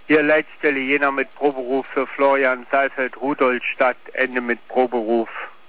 Hier Leitstelle Jena mit Proberuf für Florian Saalfeld, Rudolstadt, Ende mit Proberuf.